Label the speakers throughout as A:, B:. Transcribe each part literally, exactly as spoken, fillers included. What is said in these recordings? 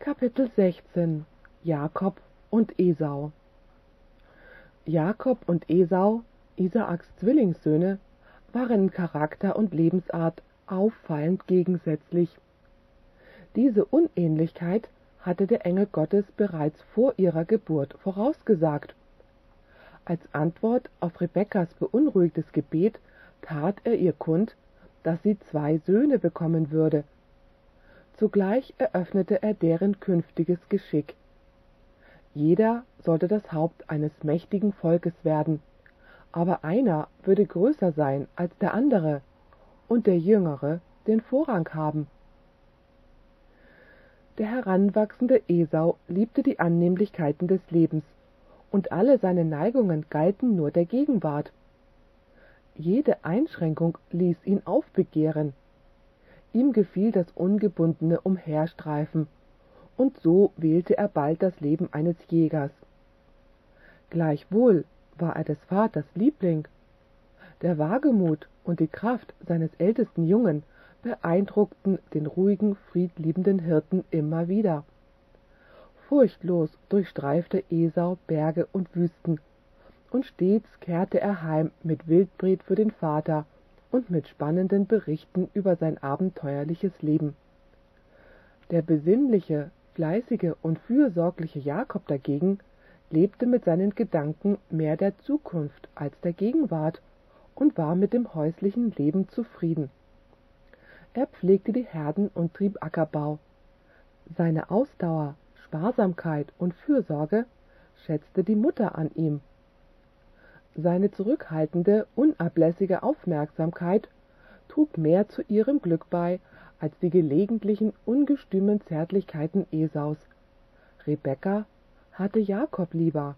A: Kapitel sechzehn Jakob und Esau. Jakob und Esau, Isaaks Zwillingssöhne, waren in Charakter und Lebensart auffallend gegensätzlich. Diese Unähnlichkeit hatte der Engel Gottes bereits vor ihrer Geburt vorausgesagt. Als Antwort auf Rebekkas beunruhigtes Gebet tat er ihr kund, dass sie zwei Söhne bekommen würde. Zugleich eröffnete er deren künftiges Geschick. Jeder sollte das Haupt eines mächtigen Volkes werden, aber einer würde größer sein als der andere und der Jüngere den Vorrang haben. Der heranwachsende Esau liebte die Annehmlichkeiten des Lebens, und alle seine Neigungen galten nur der Gegenwart. Jede Einschränkung ließ ihn aufbegehren. Ihm gefiel das ungebundene Umherstreifen, und so wählte er bald das Leben eines Jägers. Gleichwohl war er des Vaters Liebling. Der Wagemut und die Kraft seines ältesten Jungen beeindruckten den ruhigen, friedliebenden Hirten immer wieder. Furchtlos durchstreifte Esau Berge und Wüsten, und stets kehrte er heim mit Wildbret für den Vater und mit spannenden Berichten über sein abenteuerliches Leben. Der besinnliche, fleißige und fürsorgliche Jakob dagegen lebte mit seinen Gedanken mehr der Zukunft als der Gegenwart und war mit dem häuslichen Leben zufrieden. Er pflegte die Herden und trieb Ackerbau. Seine Ausdauer, Sparsamkeit und Fürsorge schätzte die Mutter an ihm. Seine zurückhaltende, unablässige Aufmerksamkeit trug mehr zu ihrem Glück bei als die gelegentlichen ungestümen Zärtlichkeiten Esaus. Rebekka hatte Jakob lieber.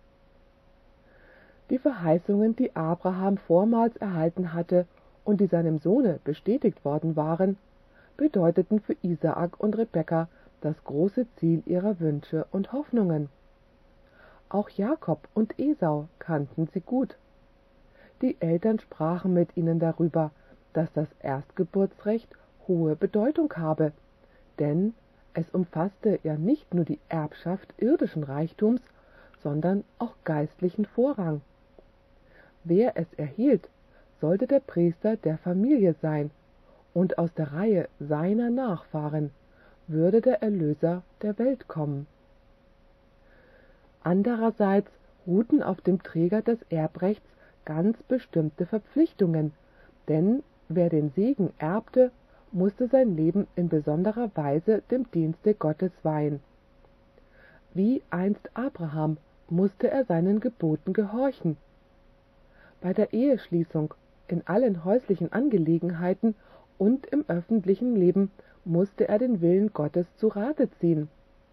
A: Die Verheißungen, die Abraham vormals erhalten hatte und die seinem Sohne bestätigt worden waren, bedeuteten für Isaak und Rebekka das große Ziel ihrer Wünsche und Hoffnungen. Auch Jakob und Esau kannten sie gut. Die Eltern sprachen mit ihnen darüber, dass das Erstgeburtsrecht hohe Bedeutung habe, denn es umfasste ja nicht nur die Erbschaft irdischen Reichtums, sondern auch geistlichen Vorrang. Wer es erhielt, sollte der Priester der Familie sein, und aus der Reihe seiner Nachfahren würde der Erlöser der Welt kommen. Andererseits ruhten auf dem Träger des Erbrechts ganz bestimmte Verpflichtungen, denn wer den Segen erbte, musste sein Leben in besonderer Weise dem Dienste Gottes weihen. Wie einst Abraham musste er seinen Geboten gehorchen. Bei der Eheschließung, in allen häuslichen Angelegenheiten und im öffentlichen Leben musste er den Willen Gottes zu Rate ziehen.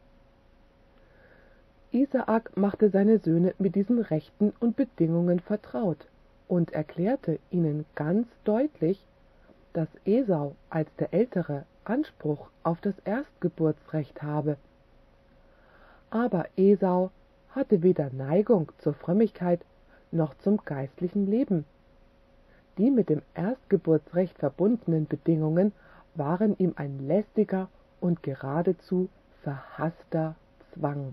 A: Isaak machte seine Söhne mit diesen Rechten und Bedingungen vertraut und erklärte ihnen ganz deutlich, dass Esau als der Ältere Anspruch auf das Erstgeburtsrecht habe. Aber Esau hatte weder Neigung zur Frömmigkeit noch zum geistlichen Leben. Die mit dem Erstgeburtsrecht verbundenen Bedingungen waren ihm ein lästiger und geradezu verhasster Zwang.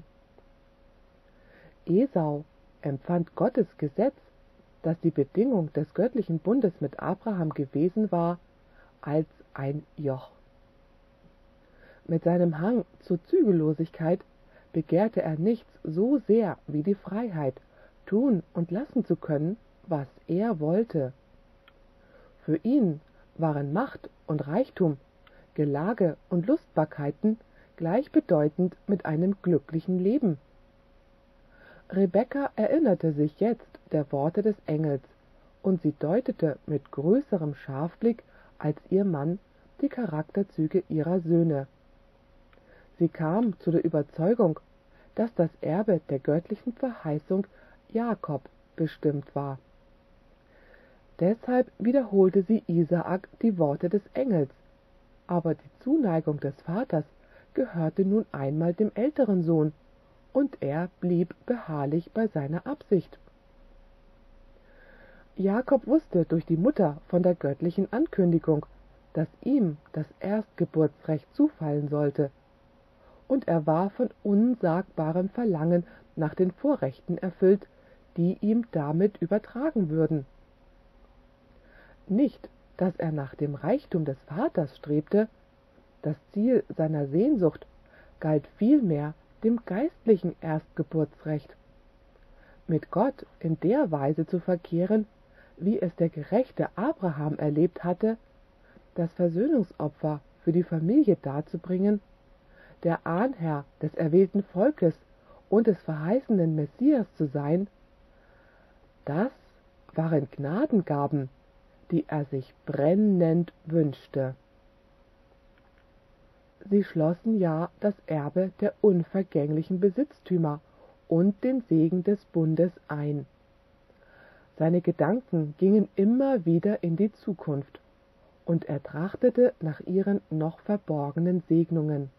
A: Esau empfand Gottes Gesetz, das die Bedingung des göttlichen Bundes mit Abraham gewesen war, als ein Joch. Mit seinem Hang zur Zügellosigkeit begehrte er nichts so sehr wie die Freiheit, tun und lassen zu können, was er wollte. Für ihn waren Macht und Reichtum, Gelage und Lustbarkeiten gleichbedeutend mit einem glücklichen Leben. Rebekka erinnerte sich jetzt der Worte des Engels, und sie deutete mit größerem Scharfblick als ihr Mann die Charakterzüge ihrer Söhne. Sie kam zu der Überzeugung, dass das Erbe der göttlichen Verheißung Jakob bestimmt war. Deshalb wiederholte sie Isaak die Worte des Engels, aber die Zuneigung des Vaters gehörte nun einmal dem älteren Sohn, und er blieb beharrlich bei seiner Absicht. Jakob wusste durch die Mutter von der göttlichen Ankündigung, dass ihm das Erstgeburtsrecht zufallen sollte, und er war von unsagbarem Verlangen nach den Vorrechten erfüllt, die ihm damit übertragen würden. Nicht, dass er nach dem Reichtum des Vaters strebte, das Ziel seiner Sehnsucht galt vielmehr dem geistlichen Erstgeburtsrecht. Mit Gott in der Weise zu verkehren, wie es der gerechte Abraham erlebt hatte, das Versöhnungsopfer für die Familie darzubringen, der Ahnherr des erwählten Volkes und des verheißenen Messias zu sein, das waren Gnadengaben, die er sich brennend wünschte. Sie schlossen ja das Erbe der unvergänglichen Besitztümer und den Segen des Bundes ein. Seine Gedanken gingen immer wieder in die Zukunft, und er trachtete nach ihren noch verborgenen Segnungen.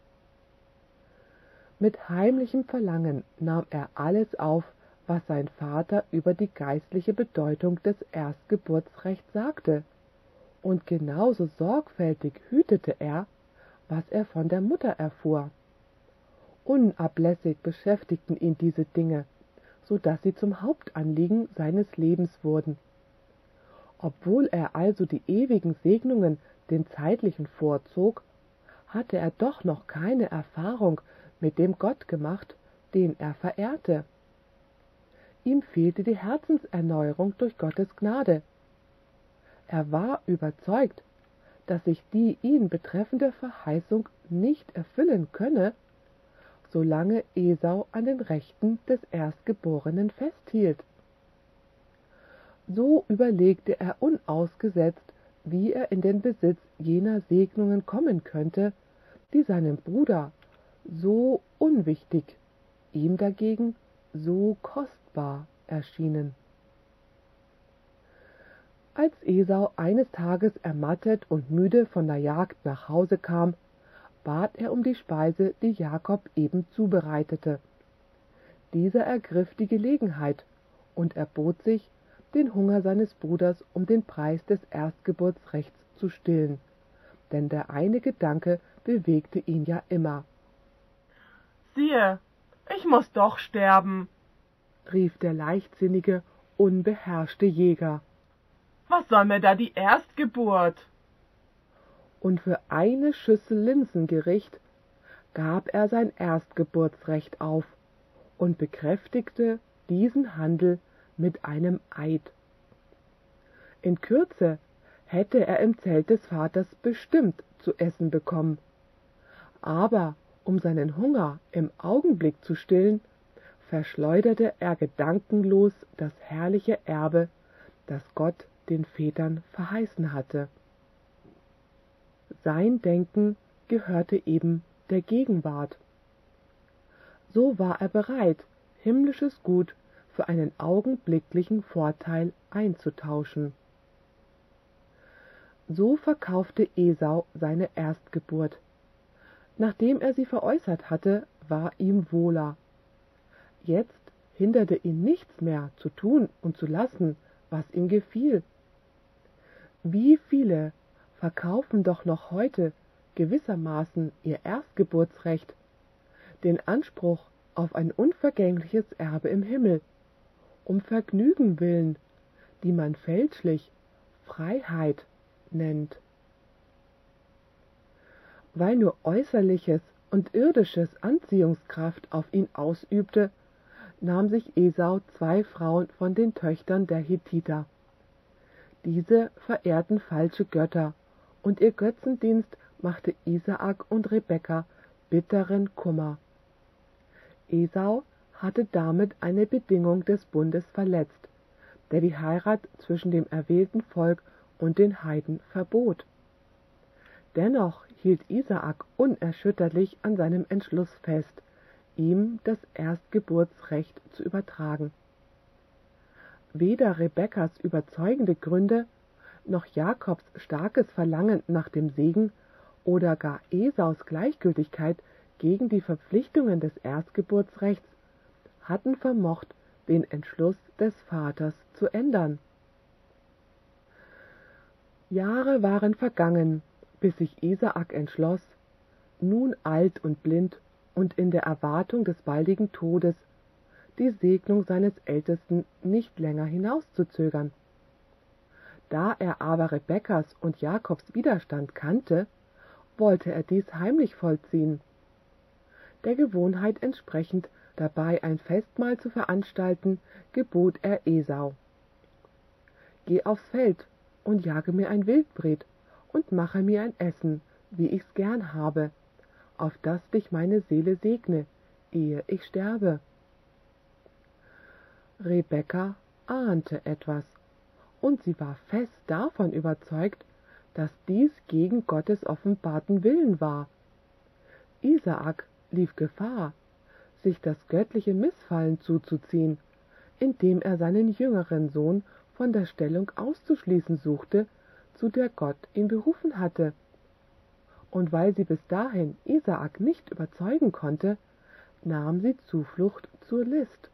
A: Mit heimlichem Verlangen nahm er alles auf, was sein Vater über die geistliche Bedeutung des Erstgeburtsrechts sagte, und genauso sorgfältig hütete er, was er von der Mutter erfuhr. Unablässig beschäftigten ihn diese Dinge, so dass sie zum Hauptanliegen seines Lebens wurden. Obwohl er also die ewigen Segnungen den zeitlichen vorzog, hatte er doch noch keine Erfahrung mit dem Gott gemacht, den er verehrte. Ihm fehlte die Herzenserneuerung durch Gottes Gnade. Er war überzeugt, dass sich die ihn betreffende Verheißung nicht erfüllen könne, solange Esau an den Rechten des Erstgeborenen festhielt. So überlegte er unausgesetzt, wie er in den Besitz jener Segnungen kommen könnte, die seinem Bruder so unwichtig, ihm dagegen so kostbar erschienen. Als Esau eines Tages ermattet und müde von der Jagd nach Hause kam, bat er um die Speise, die Jakob eben zubereitete. Dieser ergriff die Gelegenheit und erbot sich, den Hunger seines Bruders um den Preis des Erstgeburtsrechts zu stillen, denn der eine Gedanke bewegte ihn ja immer.
B: »Siehe, ich muß doch sterben«,
A: rief der leichtsinnige, unbeherrschte Jäger.
B: »Was soll mir da die Erstgeburt?«
A: Und für eine Schüssel Linsengericht gab er sein Erstgeburtsrecht auf und bekräftigte diesen Handel mit einem Eid. In Kürze hätte er im Zelt des Vaters bestimmt zu essen bekommen, aber um seinen Hunger im Augenblick zu stillen, verschleuderte er gedankenlos das herrliche Erbe, das Gott den Vätern verheißen hatte. Sein Denken gehörte eben der Gegenwart. So war er bereit, himmlisches Gut für einen augenblicklichen Vorteil einzutauschen. So verkaufte Esau seine Erstgeburt. Nachdem er sie veräußert hatte, war ihm wohler. Jetzt hinderte ihn nichts mehr zu tun und zu lassen, was ihm gefiel. Wie viele verkaufen doch noch heute gewissermaßen ihr Erstgeburtsrecht, den Anspruch auf ein unvergängliches Erbe im Himmel, um Vergnügen willen, die man fälschlich Freiheit nennt. Weil nur Äußerliches und Irdisches Anziehungskraft auf ihn ausübte, nahm sich Esau zwei Frauen von den Töchtern der Hethiter. Diese verehrten falsche Götter, und ihr Götzendienst machte Isaak und Rebekka bitteren Kummer. Esau hatte damit eine Bedingung des Bundes verletzt, der die Heirat zwischen dem erwählten Volk und den Heiden verbot. Dennoch hielt Isaak unerschütterlich an seinem Entschluss fest, ihm das Erstgeburtsrecht zu übertragen. Weder Rebekkas überzeugende Gründe noch Jakobs starkes Verlangen nach dem Segen oder gar Esaus Gleichgültigkeit gegen die Verpflichtungen des Erstgeburtsrechts hatten vermocht, den Entschluss des Vaters zu ändern. Jahre waren vergangen, bis sich Isaak entschloss, nun alt und blind und in der Erwartung des baldigen Todes die Segnung seines Ältesten nicht länger hinauszuzögern. Da er aber Rebekkas und Jakobs Widerstand kannte, wollte er dies heimlich vollziehen. Der Gewohnheit entsprechend, dabei ein Festmahl zu veranstalten, gebot er Esau: »Geh aufs Feld und jage mir ein Wildbret und mache mir ein Essen, wie ich's gern habe, auf das dich meine Seele segne, ehe ich sterbe.« Rebekka ahnte etwas, und sie war fest davon überzeugt, dass dies gegen Gottes offenbarten Willen war. Isaak lief Gefahr, sich das göttliche Missfallen zuzuziehen, indem er seinen jüngeren Sohn von der Stellung auszuschließen suchte, zu der Gott ihn berufen hatte. Und weil sie bis dahin Isaak nicht überzeugen konnte, nahm sie Zuflucht zur List.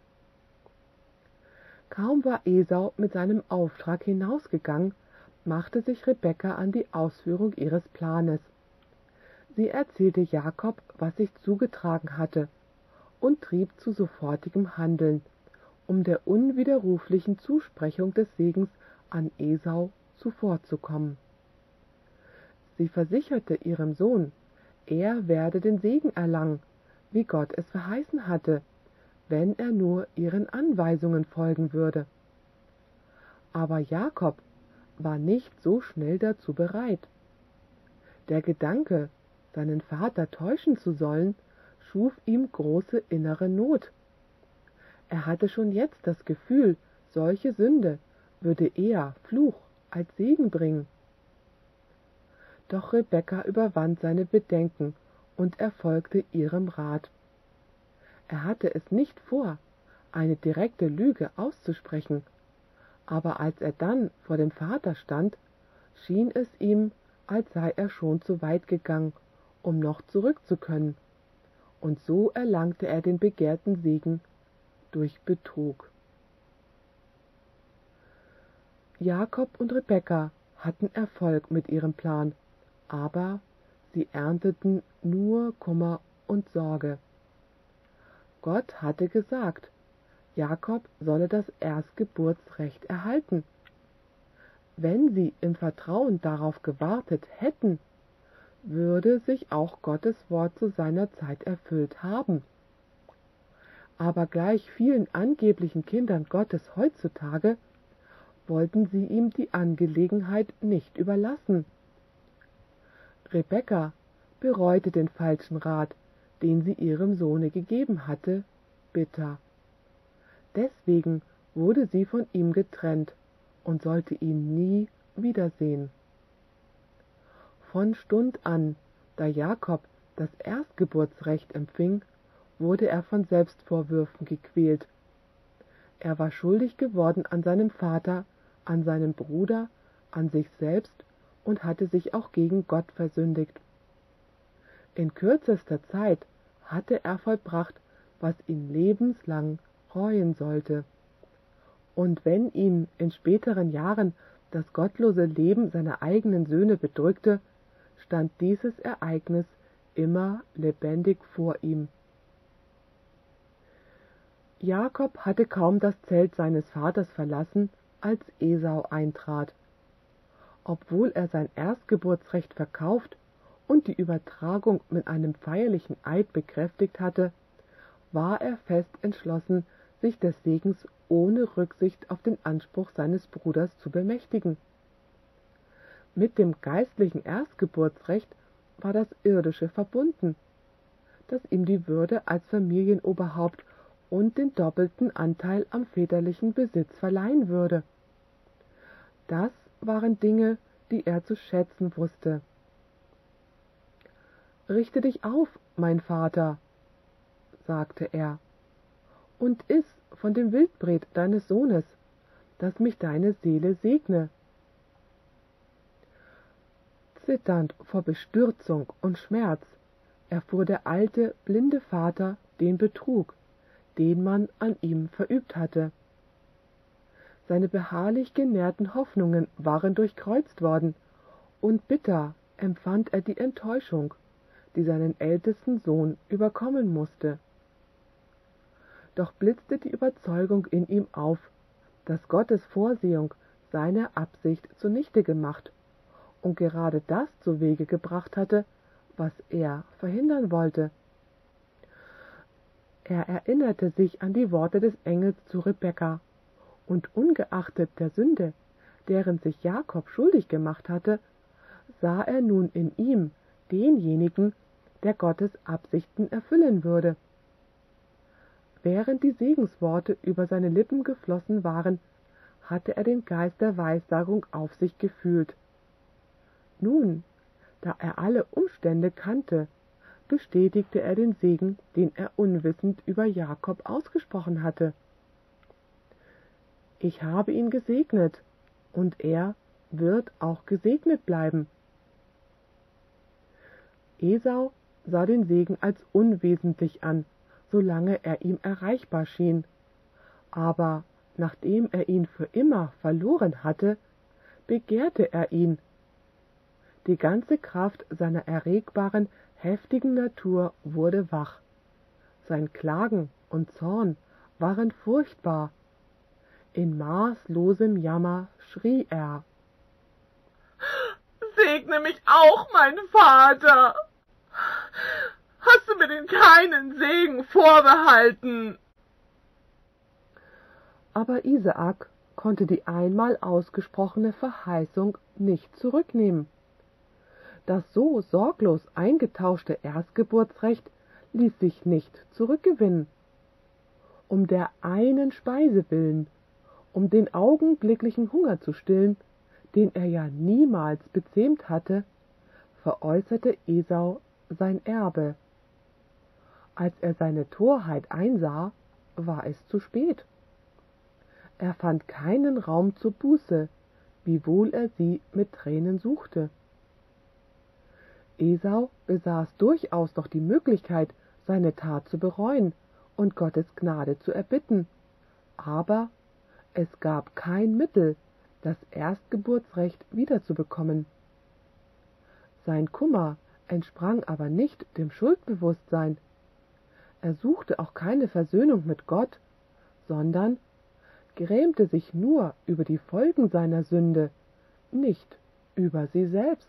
A: Kaum war Esau mit seinem Auftrag hinausgegangen, machte sich Rebekka an die Ausführung ihres Planes. Sie erzählte Jakob, was sich zugetragen hatte, und trieb zu sofortigem Handeln, um der unwiderruflichen Zusprechung des Segens an Esau zuvorzukommen. Sie versicherte ihrem Sohn, er werde den Segen erlangen, wie Gott es verheißen hatte, wenn er nur ihren Anweisungen folgen würde. Aber Jakob war nicht so schnell dazu bereit. Der Gedanke, seinen Vater täuschen zu sollen, schuf ihm große innere Not. Er hatte schon jetzt das Gefühl, solche Sünde würde eher Fluch als Segen bringen. Doch Rebekka überwand seine Bedenken und er folgte ihrem Rat. Er hatte es nicht vor, eine direkte Lüge auszusprechen, aber als er dann vor dem Vater stand, schien es ihm, als sei er schon zu weit gegangen, um noch zurück zu können, und so erlangte er den begehrten Segen durch Betrug. Jakob und Rebekka hatten Erfolg mit ihrem Plan, aber sie ernteten nur Kummer und Sorge. Gott hatte gesagt, Jakob solle das Erstgeburtsrecht erhalten. Wenn sie im Vertrauen darauf gewartet hätten, würde sich auch Gottes Wort zu seiner Zeit erfüllt haben. Aber gleich vielen angeblichen Kindern Gottes heutzutage wollten sie ihm die Angelegenheit nicht überlassen. Rebekka bereute den falschen Rat, den sie ihrem Sohne gegeben hatte, bitter. Deswegen wurde sie von ihm getrennt und sollte ihn nie wiedersehen. Von Stund an, da Jakob das Erstgeburtsrecht empfing, wurde er von Selbstvorwürfen gequält. Er war schuldig geworden an seinem Vater, an seinem Bruder, an sich selbst und hatte sich auch gegen Gott versündigt. In kürzester Zeit hatte er vollbracht, was ihn lebenslang reuen sollte. Und wenn ihn in späteren Jahren das gottlose Leben seiner eigenen Söhne bedrückte, stand dieses Ereignis immer lebendig vor ihm. Jakob hatte kaum das Zelt seines Vaters verlassen, als Esau eintrat. Obwohl er sein Erstgeburtsrecht verkauft und die Übertragung mit einem feierlichen Eid bekräftigt hatte, war er fest entschlossen, sich des Segens ohne Rücksicht auf den Anspruch seines Bruders zu bemächtigen. Mit dem geistlichen Erstgeburtsrecht war das irdische verbunden, das ihm die Würde als Familienoberhaupt und den doppelten Anteil am väterlichen Besitz verleihen würde. Das waren Dinge, die er zu schätzen wusste. »Richte dich auf, mein Vater«, sagte er, »und iss von dem Wildbret deines Sohnes, dass mich deine Seele segne.« Zitternd vor Bestürzung und Schmerz erfuhr der alte, blinde Vater den Betrug, den man an ihm verübt hatte. Seine beharrlich genährten Hoffnungen waren durchkreuzt worden, und bitter empfand er die Enttäuschung, die seinen ältesten Sohn überkommen musste. Doch blitzte die Überzeugung in ihm auf, dass Gottes Vorsehung seine Absicht zunichte gemacht und gerade das zuwege gebracht hatte, was er verhindern wollte. Er erinnerte sich an die Worte des Engels zu Rebekka, und ungeachtet der Sünde, deren sich Jakob schuldig gemacht hatte, sah er nun in ihm denjenigen, der Gottes Absichten erfüllen würde. Während die Segensworte über seine Lippen geflossen waren, hatte er den Geist der Weissagung auf sich gefühlt. Nun, da er alle Umstände kannte, bestätigte er den Segen, den er unwissend über Jakob ausgesprochen hatte. Ich habe ihn gesegnet, und er wird auch gesegnet bleiben. Esau sah den Segen als unwesentlich an, solange er ihm erreichbar schien. Aber nachdem er ihn für immer verloren hatte, begehrte er ihn. Die ganze Kraft seiner erregbaren, heftigen Natur wurde wach. Sein Klagen und Zorn waren furchtbar. In maßlosem Jammer schrie er:
B: Segne mich auch, mein Vater! Hast du mir denn keinen Segen vorbehalten?
A: Aber Isaak konnte die einmal ausgesprochene Verheißung nicht zurücknehmen. Das so sorglos eingetauschte Erstgeburtsrecht ließ sich nicht zurückgewinnen. Um der einen Speise willen, um den augenblicklichen Hunger zu stillen, den er ja niemals bezähmt hatte, veräußerte Esau sein Erbe. Als er seine Torheit einsah, war es zu spät. Er fand keinen Raum zur Buße, wiewohl er sie mit Tränen suchte. Esau besaß durchaus noch die Möglichkeit, seine Tat zu bereuen und Gottes Gnade zu erbitten, aber es gab kein Mittel, das Erstgeburtsrecht wiederzubekommen. Sein Kummer entsprang aber nicht dem Schuldbewusstsein. Er suchte auch keine Versöhnung mit Gott, sondern grämte sich nur über die Folgen seiner Sünde, nicht über sie selbst.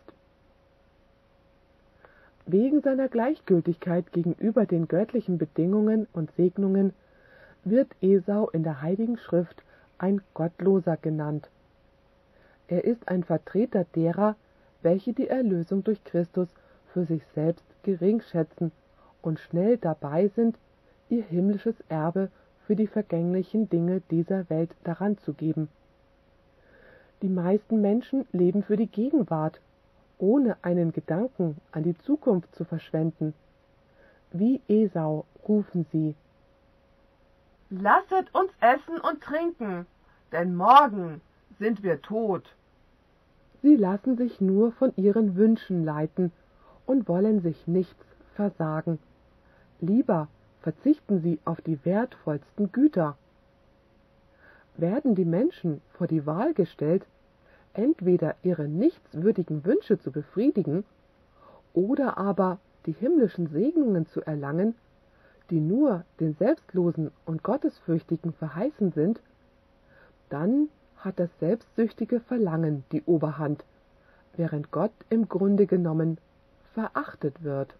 A: Wegen seiner Gleichgültigkeit gegenüber den göttlichen Bedingungen und Segnungen wird Esau in der Heiligen Schrift ein Gottloser genannt. Er ist ein Vertreter derer, welche die Erlösung durch Christus für sich selbst gering schätzen und schnell dabei sind, ihr himmlisches Erbe für die vergänglichen Dinge dieser Welt daran zu geben. Die meisten Menschen leben für die Gegenwart, ohne einen Gedanken an die Zukunft zu verschwenden. Wie Esau rufen sie:
B: Lasset uns essen und trinken, denn morgen sind wir tot.
A: Sie lassen sich nur von ihren Wünschen leiten und wollen sich nichts versagen. Lieber verzichten sie auf die wertvollsten Güter. Werden die Menschen vor die Wahl gestellt, entweder ihre nichtswürdigen Wünsche zu befriedigen oder aber die himmlischen Segnungen zu erlangen, die nur den Selbstlosen und Gottesfürchtigen verheißen sind, dann hat das selbstsüchtige Verlangen die Oberhand, während Gott im Grunde genommen verachtet wird.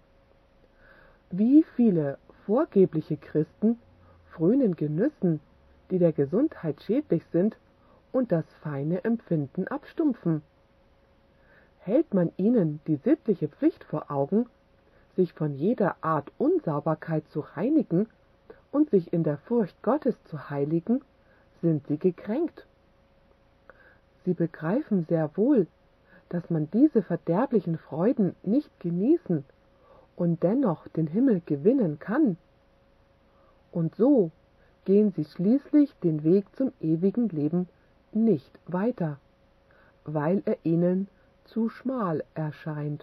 A: Wie viele vorgebliche Christen frönen Genüssen, die der Gesundheit schädlich sind und das feine Empfinden abstumpfen. Hält man ihnen die sittliche Pflicht vor Augen, sich von jeder Art Unsauberkeit zu reinigen und sich in der Furcht Gottes zu heiligen, sind sie gekränkt. Sie begreifen sehr wohl, dass man diese verderblichen Freuden nicht genießen und dennoch den Himmel gewinnen kann. Und so gehen sie schließlich den Weg zum ewigen Leben nicht weiter, weil er ihnen zu schmal erscheint.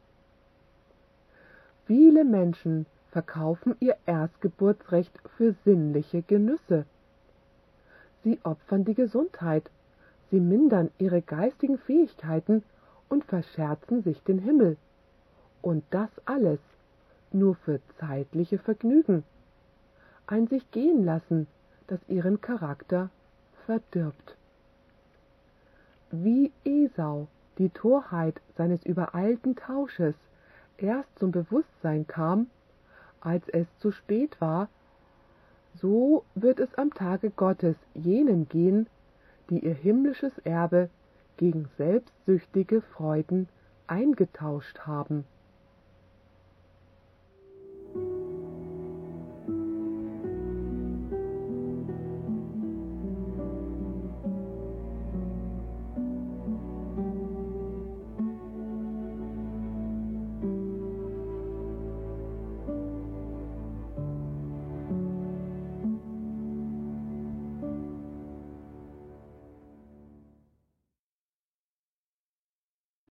A: Viele Menschen verkaufen ihr Erstgeburtsrecht für sinnliche Genüsse. Sie opfern die Gesundheit, sie mindern ihre geistigen Fähigkeiten und verscherzen sich den Himmel, Und das alles nur für zeitliche Vergnügen. Ein sich gehen lassen, das ihren Charakter verdirbt. Wie Esau die Torheit seines übereilten Tausches erst zum Bewusstsein kam, als es zu spät war, so wird es am Tage Gottes jenen gehen, die ihr himmlisches Erbe gegen selbstsüchtige Freuden eingetauscht haben.